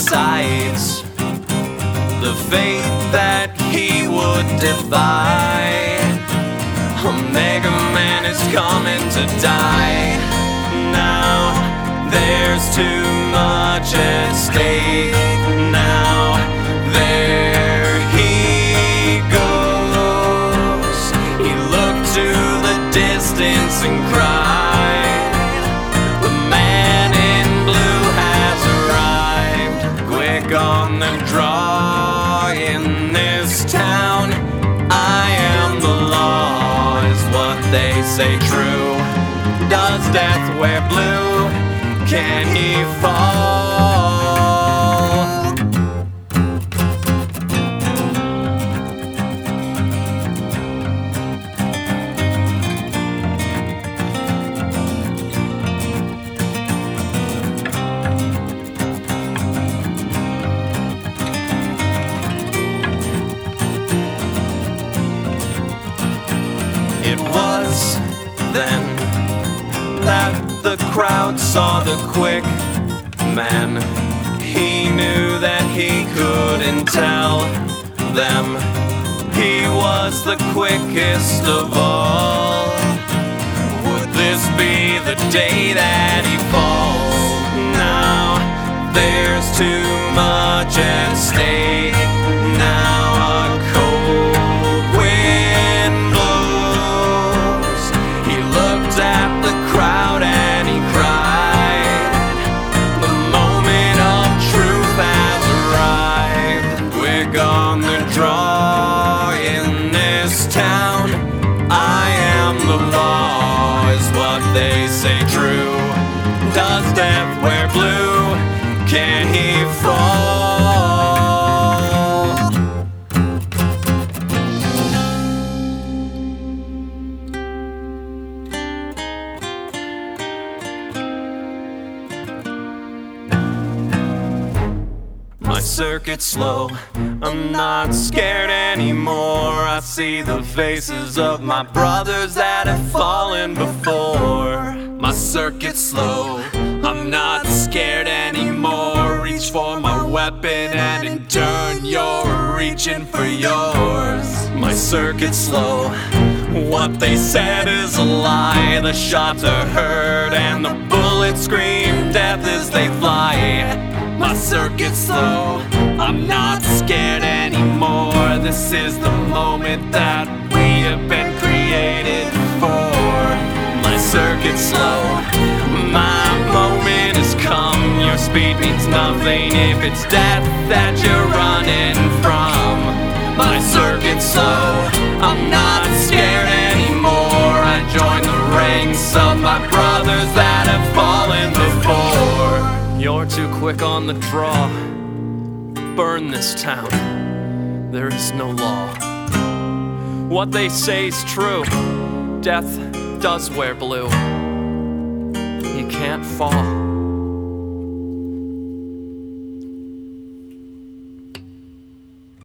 decides the fate that he would defy. Omega Man is coming to die. Now there's too much at stake. Now there he goes. He looked to the distance and cried, the man in blue has arrived. Quick on the draw in this town. I am the law, is what they say true. Does death wear blue? Can he fall? It was then that the crowd saw the quick man. He knew that he couldn't tell them he was the quickest of all. Would this be the day that he falls? Now there's too much at stake. Now a cold wind blows. He looked at the crowd and he cried, the moment of truth has arrived. Quick on the draw in this town. I am the law, is what they say true. Does death wear blue? Can he fall? My circuit's slow, I'm not scared anymore. I see the faces of my brothers that have fallen before. My circuit's slow, I'm not scared anymore. Reach for my weapon and in turn you're reaching for yours. My circuit's slow, what they said is a lie. The shots are heard and the bullets scream death as they fly. My circuit's slow, I'm not scared anymore. This is the moment that we have been created for. My circuit's slow, my moment has come. Your speed means nothing if it's death that you're running from. My circuit's slow, I'm not scared anymore. I join the ranks of my brothers that have fallen before. You're too quick on the draw. Burn this town. There is no law. What they say is true. Death does wear blue. He can't fall.